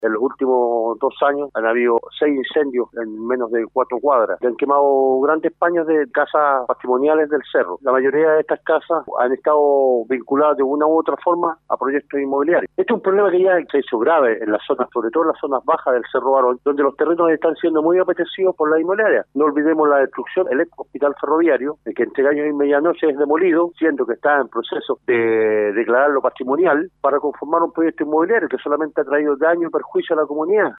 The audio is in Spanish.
En los últimos 2 años han habido 6 incendios en menos de 4 cuadras. Se han quemado grandes paños de casas patrimoniales del cerro. La mayoría de estas casas han estado vinculadas de una u otra forma a proyectos inmobiliarios. Este es un problema que ya se ha hecho grave en las zonas, sobre todo en las zonas bajas del Cerro Barón, donde los terrenos están siendo muy apetecidos por la inmobiliaria. No olvidemos la destrucción del ex hospital ferroviario, que entre años y medianoche es demolido, siendo que está en proceso de declararlo patrimonial para conformar un proyecto inmobiliario que solamente ha traído daño y perjuicio a la comunidad.